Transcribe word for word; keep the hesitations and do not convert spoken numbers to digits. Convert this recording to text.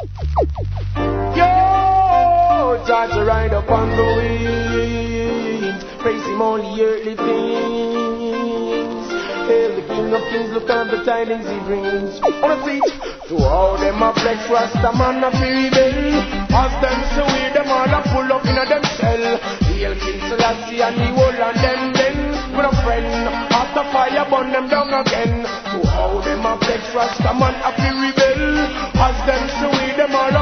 Yo, try to ride upon the wind, praise him on the earthly things. Hail the King of Kings, look on the tidings he brings. On a seat, to all them a flex, Rasta man a free rebel. As them so we them all a pull up in a them cell. Hail King Selassie and the whole and them then. With a friend, after fire burn them down again. To all them a flex, Rasta man a free rebel. As them so we them all a